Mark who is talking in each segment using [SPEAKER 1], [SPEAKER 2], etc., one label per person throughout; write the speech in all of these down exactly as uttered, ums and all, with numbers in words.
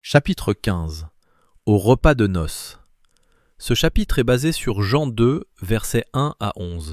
[SPEAKER 1] Chapitre quinze. Au repas de noces. Ce chapitre est basé sur Jean deux, versets un à onze.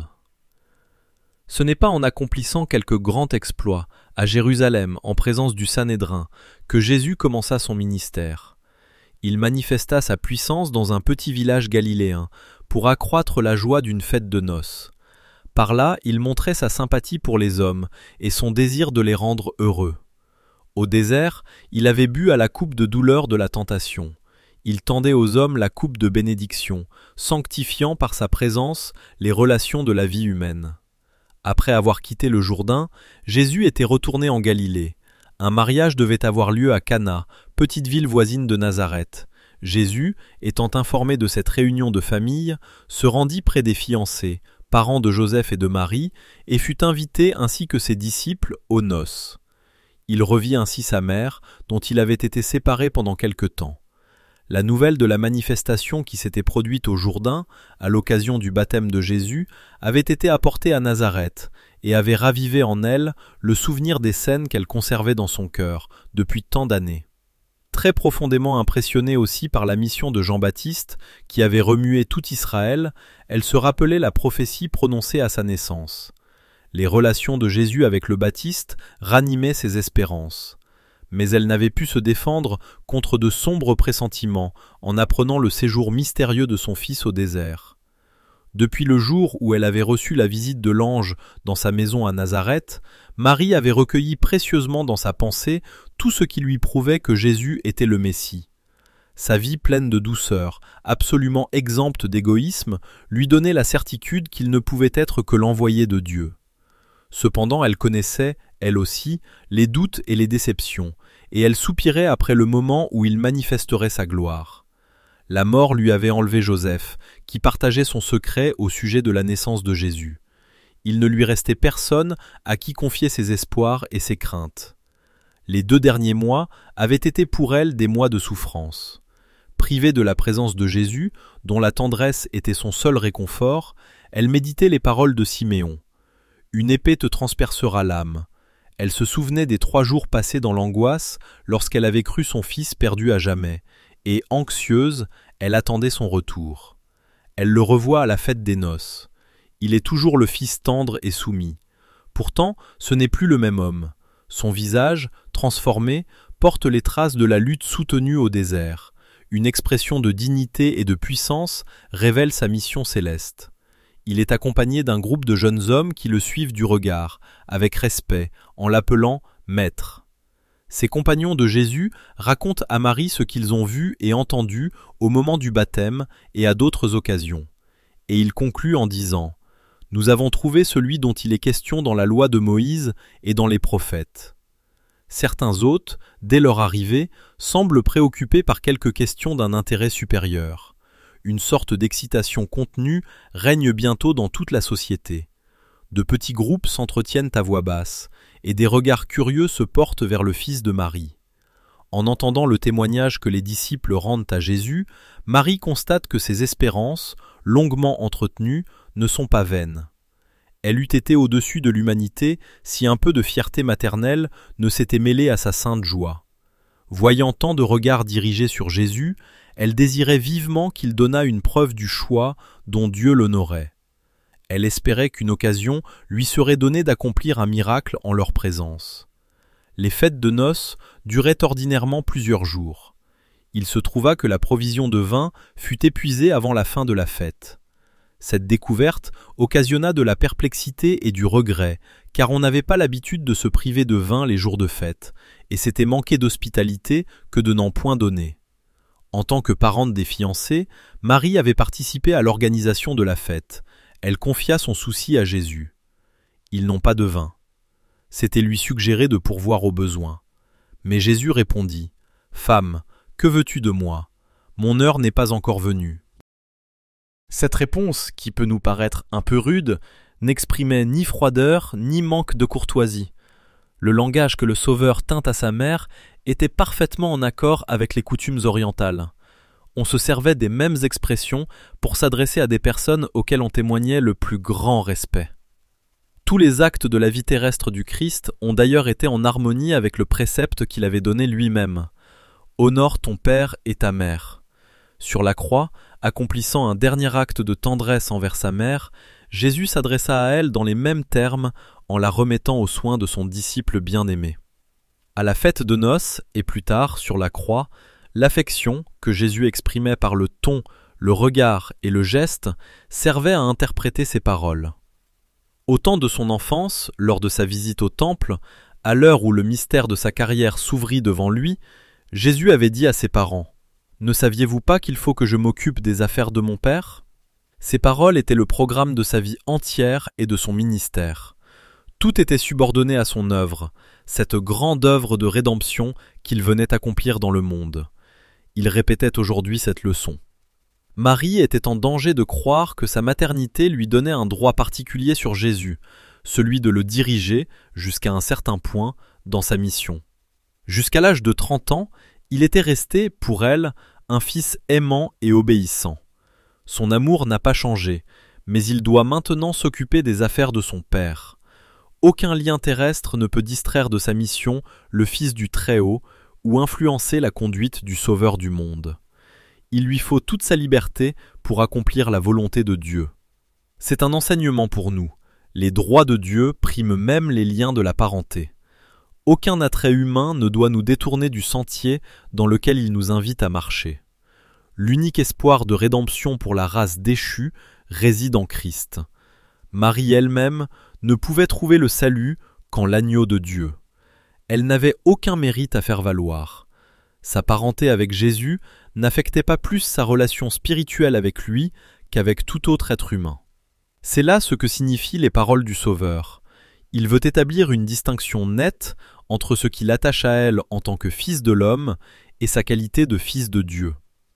[SPEAKER 1] Ce n'est pas en accomplissant quelques grands exploits, à Jérusalem, en présence du Sanhédrin, que Jésus commença son ministère. Il manifesta sa puissance dans un petit village galiléen, pour accroître la joie d'une fête de noces. Par là, il montrait sa sympathie pour les hommes et son désir de les rendre heureux. Au désert, il avait bu à la coupe de douleur de la tentation. Il tendait aux hommes la coupe de bénédiction, sanctifiant par sa présence les relations de la vie humaine. Après avoir quitté le Jourdain, Jésus était retourné en Galilée. Un mariage devait avoir lieu à Cana, petite ville voisine de Nazareth. Jésus, étant informé de cette réunion de famille, se rendit près des fiancés, parents de Joseph et de Marie, et fut invité ainsi que ses disciples aux noces. Il revit ainsi sa mère, dont il avait été séparé pendant quelque temps. La nouvelle de la manifestation qui s'était produite au Jourdain, à l'occasion du baptême de Jésus, avait été apportée à Nazareth, et avait ravivé en elle le souvenir des scènes qu'elle conservait dans son cœur, depuis tant d'années. Très profondément impressionnée aussi par la mission de Jean-Baptiste, qui avait remué tout Israël, elle se rappelait la prophétie prononcée à sa naissance. Les relations de Jésus avec le Baptiste ranimaient ses espérances. Mais elle n'avait pu se défendre contre de sombres pressentiments en apprenant le séjour mystérieux de son fils au désert. Depuis le jour où elle avait reçu la visite de l'ange dans sa maison à Nazareth, Marie avait recueilli précieusement dans sa pensée tout ce qui lui prouvait que Jésus était le Messie. Sa vie pleine de douceur, absolument exempte d'égoïsme, lui donnait la certitude qu'il ne pouvait être que l'envoyé de Dieu. Cependant, elle connaissait, elle aussi, les doutes et les déceptions, et elle soupirait après le moment où il manifesterait sa gloire. La mort lui avait enlevé Joseph, qui partageait son secret au sujet de la naissance de Jésus. Il ne lui restait personne à qui confier ses espoirs et ses craintes. Les deux derniers mois avaient été pour elle des mois de souffrance. Privée de la présence de Jésus, dont la tendresse était son seul réconfort, elle méditait les paroles de Siméon. Une épée te transpercera l'âme. Elle se souvenait des trois jours passés dans l'angoisse lorsqu'elle avait cru son fils perdu à jamais, et, anxieuse, elle attendait son retour. Elle le revoit à la fête des noces. Il est toujours le fils tendre et soumis. Pourtant, ce n'est plus le même homme. Son visage, transformé, porte les traces de la lutte soutenue au désert. Une expression de dignité et de puissance révèle sa mission céleste. Il est accompagné d'un groupe de jeunes hommes qui le suivent du regard, avec respect, en l'appelant « Maître ». Ses compagnons de Jésus racontent à Marie ce qu'ils ont vu et entendu au moment du baptême et à d'autres occasions. Et il conclut en disant « Nous avons trouvé celui dont il est question dans la loi de Moïse et dans les prophètes ». Certains hôtes, dès leur arrivée, semblent préoccupés par quelques questions d'un intérêt supérieur. Une sorte d'excitation contenue règne bientôt dans toute la société. De petits groupes s'entretiennent à voix basse, et des regards curieux se portent vers le fils de Marie. En entendant le témoignage que les disciples rendent à Jésus, Marie constate que ses espérances, longuement entretenues, ne sont pas vaines. Elle eût été au-dessus de l'humanité si un peu de fierté maternelle ne s'était mêlée à sa sainte joie. Voyant tant de regards dirigés sur Jésus, elle désirait vivement qu'il donnât une preuve du choix dont Dieu l'honorait. Elle espérait qu'une occasion lui serait donnée d'accomplir un miracle en leur présence. Les fêtes de noces duraient ordinairement plusieurs jours. Il se trouva que la provision de vin fut épuisée avant la fin de la fête. Cette découverte occasionna de la perplexité et du regret, car on n'avait pas l'habitude de se priver de vin les jours de fête, et c'était manquer d'hospitalité que de n'en point donner. En tant que parente des fiancés, Marie avait participé à l'organisation de la fête. Elle confia son souci à Jésus. Ils n'ont pas de vin. C'était lui suggérer de pourvoir aux besoins. Mais Jésus répondit : Femme, que veux-tu de moi ? Mon heure n'est pas encore venue. Cette réponse, qui peut nous paraître un peu rude, n'exprimait ni froideur ni manque de courtoisie. Le langage que le Sauveur tint à sa mère était parfaitement en accord avec les coutumes orientales. On se servait des mêmes expressions pour s'adresser à des personnes auxquelles on témoignait le plus grand respect. Tous les actes de la vie terrestre du Christ ont d'ailleurs été en harmonie avec le précepte qu'il avait donné lui-même. honore ton père et ta mère. Sur la croix, accomplissant un dernier acte de tendresse envers sa mère, Jésus s'adressa à elle dans les mêmes termes en la remettant aux soins de son disciple bien-aimé. À la fête de noces, et plus tard, sur la croix, l'affection que Jésus exprimait par le ton, le regard et le geste servait à interpréter ses paroles. Au temps de son enfance, lors de sa visite au temple, à l'heure où le mystère de sa carrière s'ouvrit devant lui, Jésus avait dit à ses parents « Ne saviez-vous pas qu'il faut que je m'occupe des affaires de mon Père ?» Ces paroles étaient le programme de sa vie entière et de son ministère. Tout était subordonné à son œuvre, cette grande œuvre de rédemption qu'il venait accomplir dans le monde. Il répétait aujourd'hui cette leçon. Marie était en danger de croire que sa maternité lui donnait un droit particulier sur Jésus, celui de le diriger, jusqu'à un certain point, dans sa mission. Jusqu'à l'âge de trente ans, il était resté, pour elle, un fils aimant et obéissant. Son amour n'a pas changé, mais il doit maintenant s'occuper des affaires de son père. Aucun lien terrestre ne peut distraire de sa mission le Fils du Très-Haut ou influencer la conduite du Sauveur du monde. Il lui faut toute sa liberté pour accomplir la volonté de Dieu. C'est un enseignement pour nous. Les droits de Dieu priment même les liens de la parenté. Aucun attrait humain ne doit nous détourner du sentier dans lequel il nous invite à marcher. L'unique espoir de rédemption pour la race déchue réside en Christ. Marie elle-même ne pouvait trouver le salut qu'en l'agneau de Dieu. Elle n'avait aucun mérite à faire valoir. Sa parenté avec Jésus n'affectait pas plus sa relation spirituelle avec lui qu'avec tout autre être humain. C'est là ce que signifient les paroles du Sauveur. Il veut établir une distinction nette entre ce qui l'attache à elle en tant que fils de l'homme et sa qualité de fils de Dieu.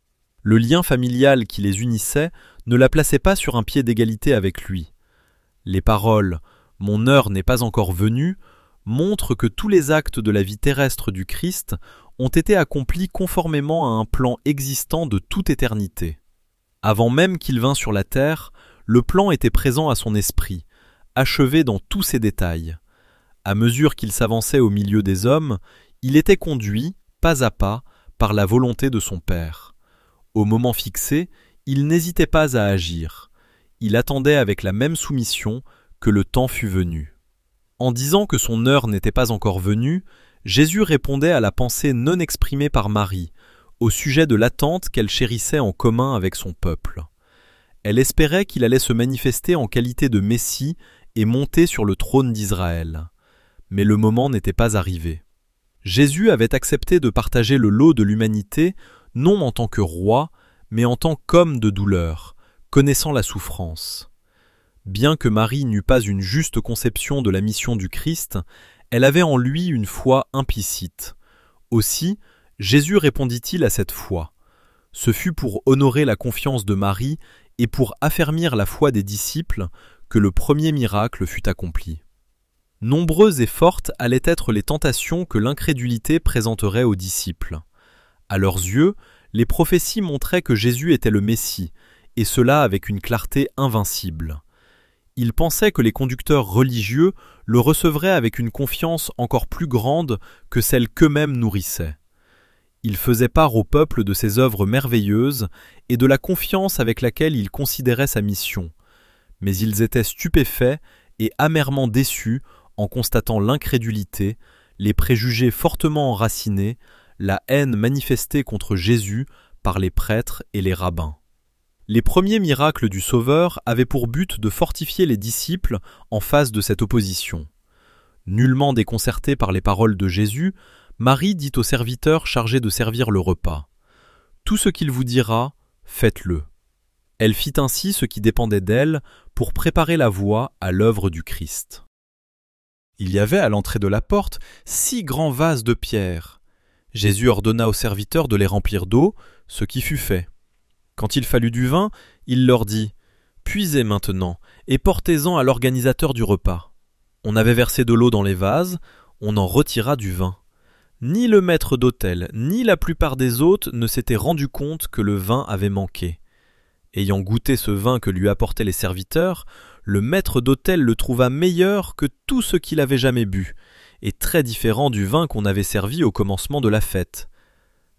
[SPEAKER 1] Le lien familial qui les unissait ne la plaçait pas sur un pied d'égalité avec lui. Les paroles « Mon heure n'est pas encore venue » montrent que tous les actes de la vie terrestre du Christ ont été accomplis conformément à un plan existant de toute éternité. Avant même qu'il vînt sur la terre, le plan était présent à son esprit, achevé dans tous ses détails. À mesure qu'il s'avançait au milieu des hommes, il était conduit, pas à pas, par la volonté de son Père. Au moment fixé, il n'hésitait pas à agir. Il attendait avec la même soumission que le temps fût venu. En disant que son heure n'était pas encore venue, Jésus répondait à la pensée non exprimée par Marie, au sujet de l'attente qu'elle chérissait en commun avec son peuple. Elle espérait qu'il allait se manifester en qualité de Messie et monter sur le trône d'Israël. Mais le moment n'était pas arrivé. Jésus avait accepté de partager le lot de l'humanité, non en tant que roi, mais en tant qu'homme de douleur, connaissant la souffrance. Bien que Marie n'eût pas une juste conception de la mission du Christ, elle avait en lui une foi implicite. Aussi, Jésus répondit-il à cette foi. Ce fut pour honorer la confiance de Marie et pour affermir la foi des disciples que le premier miracle fut accompli. Nombreuses et fortes allaient être les tentations que l'incrédulité présenterait aux disciples. À leurs yeux, les prophéties montraient que Jésus était le Messie, et cela avec une clarté invincible. Ils pensaient que les conducteurs religieux le recevraient avec une confiance encore plus grande que celle qu'eux-mêmes nourrissaient. Ils faisaient part au peuple de ses œuvres merveilleuses et de la confiance avec laquelle il considérait sa mission. Mais ils étaient stupéfaits et amèrement déçus en constatant l'incrédulité, les préjugés fortement enracinés, la haine manifestée contre Jésus par les prêtres et les rabbins. Les premiers miracles du Sauveur avaient pour but de fortifier les disciples en face de cette opposition. Nullement déconcertée par les paroles de Jésus, Marie dit au serviteur chargé de servir le repas « Tout ce qu'il vous dira, faites-le ». Elle fit ainsi ce qui dépendait d'elle pour préparer la voie à l'œuvre du Christ. Il y avait à l'entrée de la porte six grands vases de pierre. Jésus ordonna aux serviteurs de les remplir d'eau, ce qui fut fait. Quand il fallut du vin, il leur dit « Puisez maintenant et portez-en à l'organisateur du repas. » On avait versé de l'eau dans les vases, on en retira du vin. Ni le maître d'hôtel, ni la plupart des hôtes ne s'étaient rendus compte que le vin avait manqué. Ayant goûté ce vin que lui apportaient les serviteurs, le maître d'hôtel le trouva meilleur que tout ce qu'il avait jamais bu, et très différent du vin qu'on avait servi au commencement de la fête.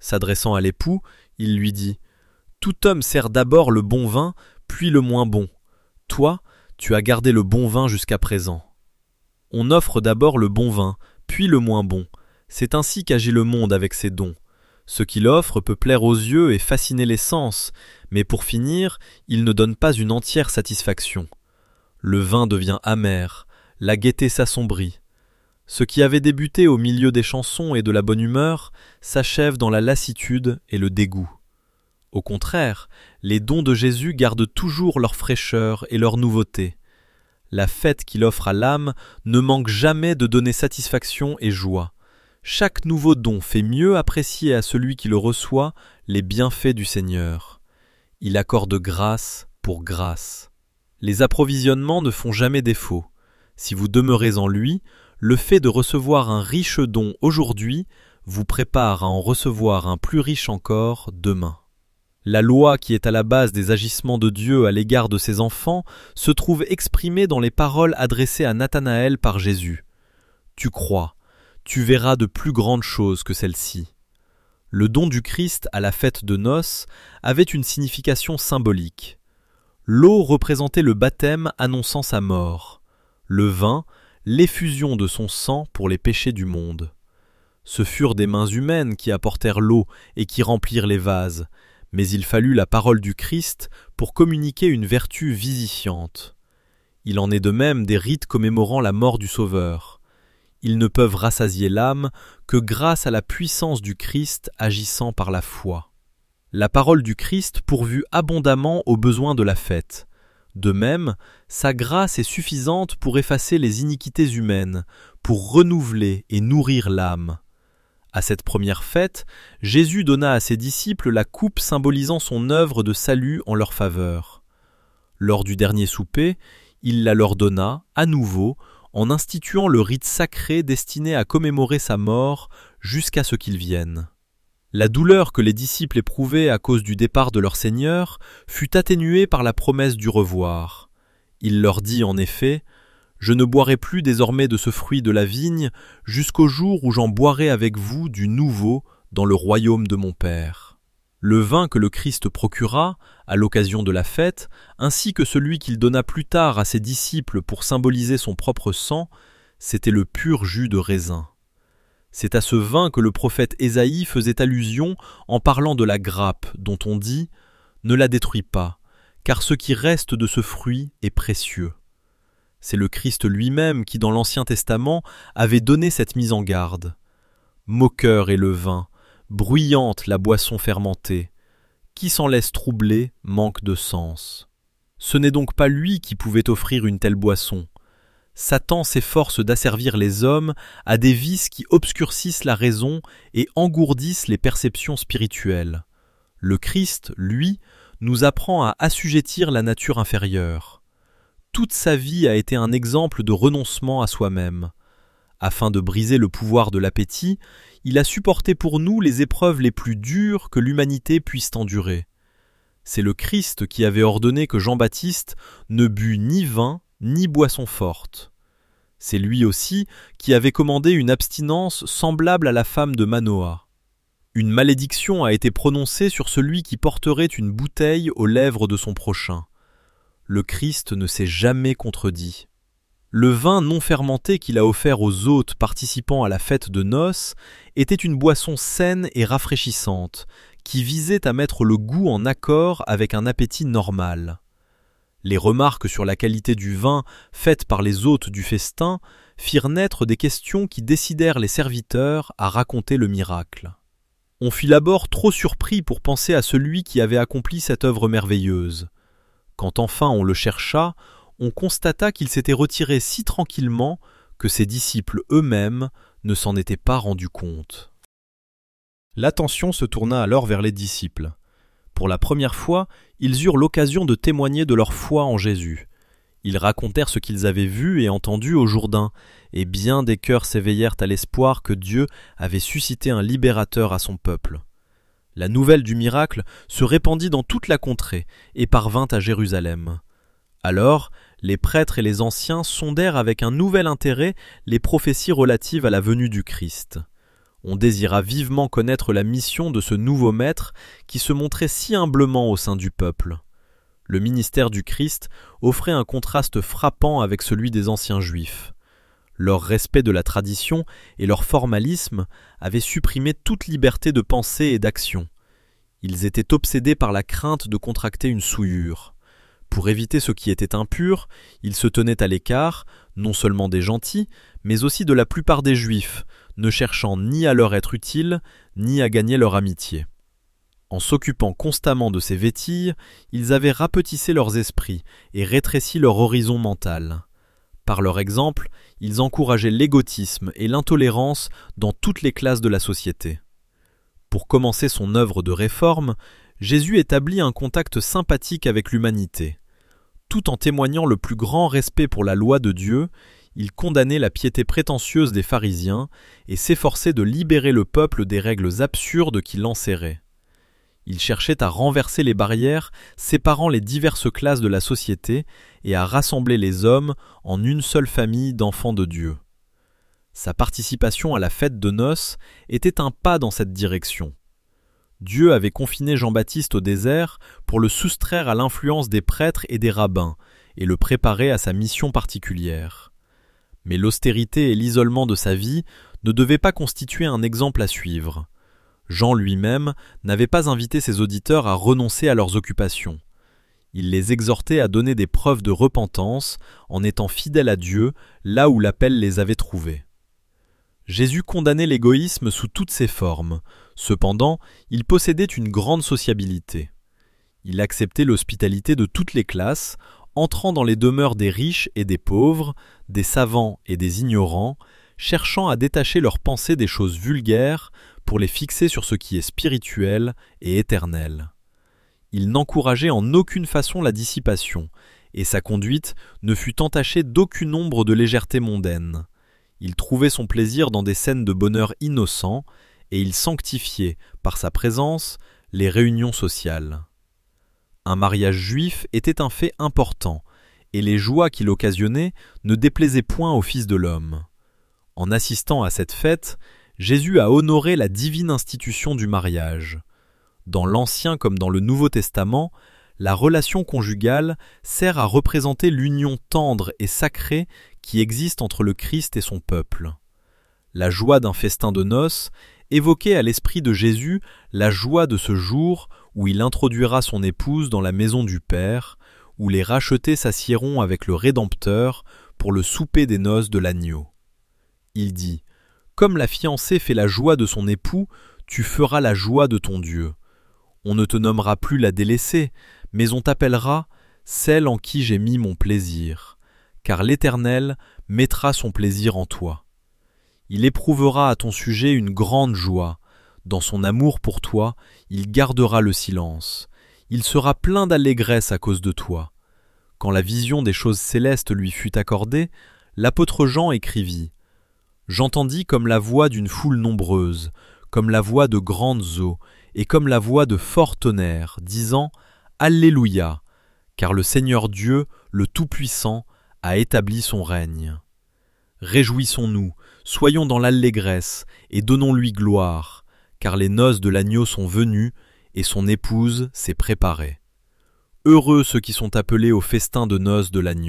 [SPEAKER 1] S'adressant à l'époux, il lui dit « Tout homme sert d'abord le bon vin, puis le moins bon. Toi, tu as gardé le bon vin jusqu'à présent. On offre d'abord le bon vin, puis le moins bon. C'est ainsi qu'agit le monde avec ses dons. Ce qu'il offre peut plaire aux yeux et fasciner les sens, mais pour finir, il ne donne pas une entière satisfaction. Le vin devient amer, la gaieté s'assombrit. Ce qui avait débuté au milieu des chansons et de la bonne humeur s'achève dans la lassitude et le dégoût. Au contraire, les dons de Jésus gardent toujours leur fraîcheur et leur nouveauté. La fête qu'il offre à l'âme ne manque jamais de donner satisfaction et joie. Chaque nouveau don fait mieux apprécier à celui qui le reçoit les bienfaits du Seigneur. Il accorde grâce pour grâce. Les approvisionnements ne font jamais défaut. Si vous demeurez en lui, le fait de recevoir un riche don aujourd'hui vous prépare à en recevoir un plus riche encore demain. La loi qui est à la base des agissements de Dieu à l'égard de ses enfants se trouve exprimée dans les paroles adressées à Nathanaël par Jésus. « Tu crois, tu verras de plus grandes choses que celles-ci. » Le don du Christ à la fête de noces avait une signification symbolique. L'eau représentait le baptême annonçant sa mort. Le vin, l'effusion de son sang pour les péchés du monde. Ce furent des mains humaines qui apportèrent l'eau et qui remplirent les vases, mais il fallut la parole du Christ pour communiquer une vertu vivifiante. Il en est de même des rites commémorant la mort du Sauveur. Ils ne peuvent rassasier l'âme que grâce à la puissance du Christ agissant par la foi. La parole du Christ pourvut abondamment aux besoins de la fête. De même, sa grâce est suffisante pour effacer les iniquités humaines, pour renouveler et nourrir l'âme. À cette première fête, Jésus donna à ses disciples la coupe symbolisant son œuvre de salut en leur faveur. Lors du dernier souper, il la leur donna, à nouveau, en instituant le rite sacré destiné à commémorer sa mort jusqu'à ce qu'il vienne. La douleur que les disciples éprouvaient à cause du départ de leur Seigneur fut atténuée par la promesse du revoir. Il leur dit en effet « Je ne boirai plus désormais de ce fruit de la vigne jusqu'au jour où j'en boirai avec vous du nouveau dans le royaume de mon Père. » Le vin que le Christ procura, à l'occasion de la fête, ainsi que celui qu'il donna plus tard à ses disciples pour symboliser son propre sang, c'était le pur jus de raisin. C'est à ce vin que le prophète Ésaïe faisait allusion en parlant de la grappe dont on dit « Ne la détruis pas, car ce qui reste de ce fruit est précieux. » C'est le Christ lui-même qui, dans l'Ancien Testament, avait donné cette mise en garde. « Moqueur est le vin, bruyante la boisson fermentée. Qui s'en laisse troubler manque de sens. » Ce n'est donc pas lui qui pouvait offrir une telle boisson. Satan s'efforce d'asservir les hommes à des vices qui obscurcissent la raison et engourdissent les perceptions spirituelles. Le Christ, lui, nous apprend à assujettir la nature inférieure. Toute sa vie a été un exemple de renoncement à soi-même. Afin de briser le pouvoir de l'appétit, il a supporté pour nous les épreuves les plus dures que l'humanité puisse endurer. C'est le Christ qui avait ordonné que Jean-Baptiste ne bût ni vin ni boisson forte. C'est lui aussi qui avait commandé une abstinence semblable à la femme de Manoah. Une malédiction a été prononcée sur celui qui porterait une bouteille aux lèvres de son prochain. Le Christ ne s'est jamais contredit. Le vin non fermenté qu'il a offert aux hôtes participant à la fête de noces était une boisson saine et rafraîchissante, qui visait à mettre le goût en accord avec un appétit normal. Les remarques sur la qualité du vin faites par les hôtes du festin firent naître des questions qui décidèrent les serviteurs à raconter le miracle. On fut d'abord trop surpris pour penser à celui qui avait accompli cette œuvre merveilleuse. Quand enfin on le chercha, on constata qu'il s'était retiré si tranquillement que ses disciples eux-mêmes ne s'en étaient pas rendus compte. L'attention se tourna alors vers les disciples. Pour la première fois, ils eurent l'occasion de témoigner de leur foi en Jésus. Ils racontèrent ce qu'ils avaient vu et entendu au Jourdain, et bien des cœurs s'éveillèrent à l'espoir que Dieu avait suscité un libérateur à son peuple. La nouvelle du miracle se répandit dans toute la contrée et parvint à Jérusalem. Alors, les prêtres et les anciens sondèrent avec un nouvel intérêt les prophéties relatives à la venue du Christ. On désira vivement connaître la mission de ce nouveau maître qui se montrait si humblement au sein du peuple. Le ministère du Christ offrait un contraste frappant avec celui des anciens Juifs. Leur respect de la tradition et leur formalisme avaient supprimé toute liberté de pensée et d'action. Ils étaient obsédés par la crainte de contracter une souillure. Pour éviter ce qui était impur, ils se tenaient à l'écart, non seulement des gentils, mais aussi de la plupart des Juifs, ne cherchant ni à leur être utiles, ni à gagner leur amitié. En s'occupant constamment de ces vétilles, ils avaient rapetissé leurs esprits et rétréci leur horizon mental. Par leur exemple, ils encourageaient l'égotisme et l'intolérance dans toutes les classes de la société. Pour commencer son œuvre de réforme, Jésus établit un contact sympathique avec l'humanité. Tout en témoignant le plus grand respect pour la loi de Dieu, il condamnait la piété prétentieuse des pharisiens et s'efforçait de libérer le peuple des règles absurdes qui l'enserraient. Il cherchait à renverser les barrières séparant les diverses classes de la société et à rassembler les hommes en une seule famille d'enfants de Dieu. Sa participation à la fête de noces était un pas dans cette direction. Dieu avait confiné Jean-Baptiste au désert pour le soustraire à l'influence des prêtres et des rabbins et le préparer à sa mission particulière. Mais l'austérité et l'isolement de sa vie ne devaient pas constituer un exemple à suivre. Jean lui-même n'avait pas invité ses auditeurs à renoncer à leurs occupations. Il les exhortait à donner des preuves de repentance en étant fidèles à Dieu là où l'appel les avait trouvés. Jésus condamnait l'égoïsme sous toutes ses formes. Cependant, il possédait une grande sociabilité. Il acceptait l'hospitalité de toutes les classes, entrant dans les demeures des riches et des pauvres, des savants et des ignorants, cherchant à détacher leurs pensées des choses vulgaires pour les fixer sur ce qui est spirituel et éternel. Il n'encourageait en aucune façon la dissipation, et sa conduite ne fut entachée d'aucune ombre de légèreté mondaine. Il trouvait son plaisir dans des scènes de bonheur innocent, et il sanctifiait, par sa présence, les réunions sociales. Un mariage juif était un fait important, et les joies qu'il occasionnait ne déplaisaient point au Fils de l'homme. En assistant à cette fête, Jésus a honoré la divine institution du mariage. Dans l'Ancien comme dans le Nouveau Testament, la relation conjugale sert à représenter l'union tendre et sacrée qui existe entre le Christ et son peuple. La joie d'un festin de noces évoquait à l'esprit de Jésus la joie de ce jour où il introduira son épouse dans la maison du Père, où les rachetés s'assiéront avec le Rédempteur pour le souper des noces de l'agneau. Il dit « Comme la fiancée fait la joie de son époux, tu feras la joie de ton Dieu. On ne te nommera plus la délaissée, mais on t'appellera celle en qui j'ai mis mon plaisir, car l'Éternel mettra son plaisir en toi. Il éprouvera à ton sujet une grande joie. Dans son amour pour toi, il gardera le silence. Il sera plein d'allégresse à cause de toi. » Quand la vision des choses célestes lui fut accordée, l'apôtre Jean écrivit « J'entendis comme la voix d'une foule nombreuse, comme la voix de grandes eaux, et comme la voix de forts tonnerres, disant « Alléluia, car le Seigneur Dieu, le Tout-Puissant, a établi son règne. Réjouissons-nous, soyons dans l'allégresse, et donnons-lui gloire, car les noces de l'agneau sont venues, et son épouse s'est préparée. Heureux ceux qui sont appelés au festin de noces de l'agneau. »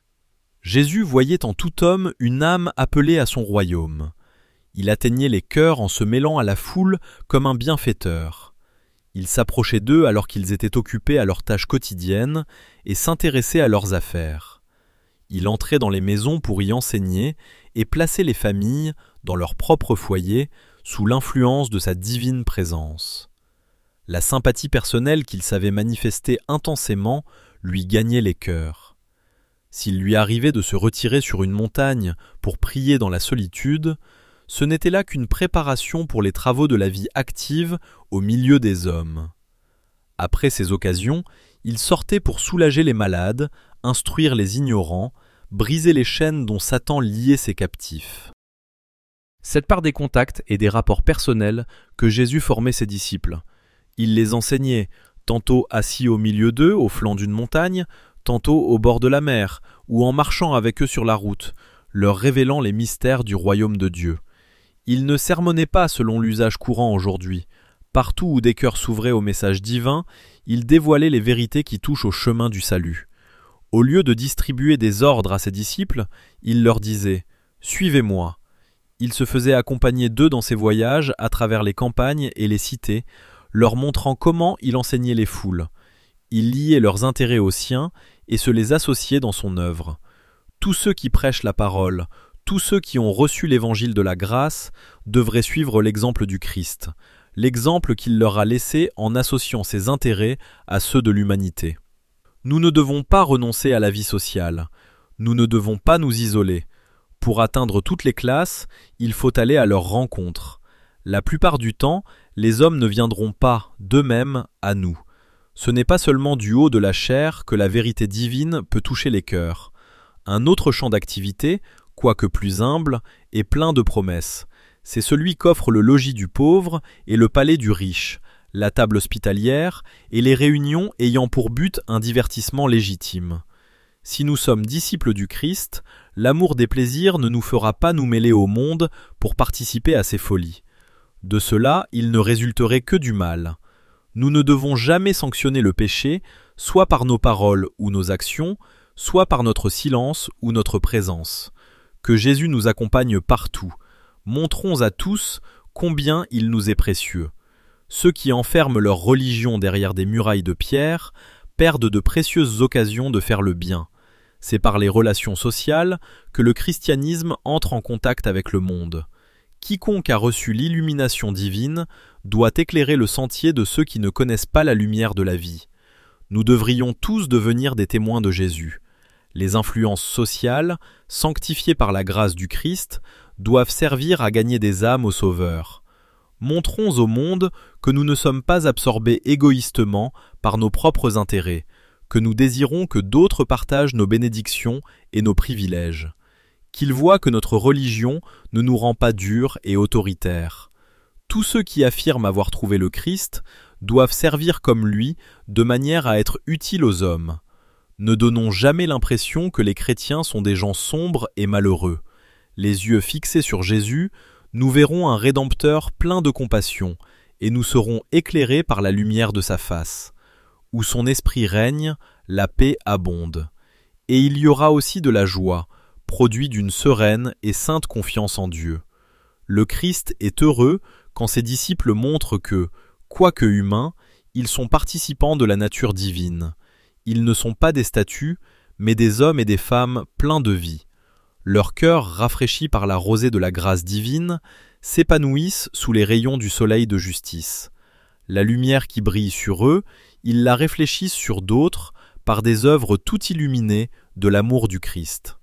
[SPEAKER 1] Jésus voyait en tout homme une âme appelée à son royaume. Il atteignait les cœurs en se mêlant à la foule comme un bienfaiteur. Il s'approchait d'eux alors qu'ils étaient occupés à leurs tâches quotidiennes et s'intéressait à leurs affaires. Il entrait dans les maisons pour y enseigner et plaçait les familles, dans leur propre foyer, sous l'influence de sa divine présence. La sympathie personnelle qu'il savait manifester intensément lui gagnait les cœurs. S'il lui arrivait de se retirer sur une montagne pour prier dans la solitude, ce n'était là qu'une préparation pour les travaux de la vie active au milieu des hommes. Après ces occasions, il sortait pour soulager les malades, instruire les ignorants, briser les chaînes dont Satan liait ses captifs. C'est par des contacts et des rapports personnels que Jésus formait ses disciples. Il les enseignait, tantôt assis au milieu d'eux, au flanc d'une montagne, tantôt au bord de la mer, ou en marchant avec eux sur la route, leur révélant les mystères du royaume de Dieu. Ils ne sermonnaient pas selon l'usage courant aujourd'hui. Partout où des cœurs s'ouvraient au message divin, ils dévoilaient les vérités qui touchent au chemin du salut. Au lieu de distribuer des ordres à ses disciples, il leur disait « Suivez-moi ». Il se faisait accompagner d'eux dans ses voyages à travers les campagnes et les cités, leur montrant comment il enseignait les foules. Il liait leurs intérêts aux siens et se les associait dans son œuvre. Tous ceux qui prêchent la parole, tous ceux qui ont reçu l'évangile de la grâce, devraient suivre l'exemple du Christ, l'exemple qu'il leur a laissé en associant ses intérêts à ceux de l'humanité. Nous ne devons pas renoncer à la vie sociale, nous ne devons pas nous isoler. Pour atteindre toutes les classes, il faut aller à leur rencontre. La plupart du temps, les hommes ne viendront pas, d'eux-mêmes, à nous. Ce n'est pas seulement du haut de la chair que la vérité divine peut toucher les cœurs. Un autre champ d'activité, quoique plus humble, est plein de promesses. C'est celui qu'offre le logis du pauvre et le palais du riche, la table hospitalière et les réunions ayant pour but un divertissement légitime. Si nous sommes disciples du Christ, l'amour des plaisirs ne nous fera pas nous mêler au monde pour participer à ses folies. De cela, il ne résulterait que du mal. Nous ne devons jamais sanctionner le péché, soit par nos paroles ou nos actions, soit par notre silence ou notre présence. Que Jésus nous accompagne partout. Montrons à tous combien il nous est précieux. Ceux qui enferment leur religion derrière des murailles de pierre perdent de précieuses occasions de faire le bien. C'est par les relations sociales que le christianisme entre en contact avec le monde. Quiconque a reçu l'illumination divine doit éclairer le sentier de ceux qui ne connaissent pas la lumière de la vie. Nous devrions tous devenir des témoins de Jésus. Les influences sociales, sanctifiées par la grâce du Christ, doivent servir à gagner des âmes au Sauveur. Montrons au monde que nous ne sommes pas absorbés égoïstement par nos propres intérêts, que nous désirons que d'autres partagent nos bénédictions et nos privilèges. Qu'ils voient que notre religion ne nous rend pas durs et autoritaires. Tous ceux qui affirment avoir trouvé le Christ doivent servir comme lui de manière à être utiles aux hommes. Ne donnons jamais l'impression que les chrétiens sont des gens sombres et malheureux. Les yeux fixés sur Jésus, nous verrons un Rédempteur plein de compassion, et nous serons éclairés par la lumière de sa face. Où son esprit règne, la paix abonde. Et il y aura aussi de la joie, produit d'une sereine et sainte confiance en Dieu. Le Christ est heureux quand ses disciples montrent que, quoique humains, ils sont participants de la nature divine. Ils ne sont pas des statues, mais des hommes et des femmes pleins de vie. Leur cœur, rafraîchi par la rosée de la grâce divine, s'épanouissent sous les rayons du soleil de justice. La lumière qui brille sur eux, ils la réfléchissent sur d'autres par des œuvres tout illuminées de l'amour du Christ.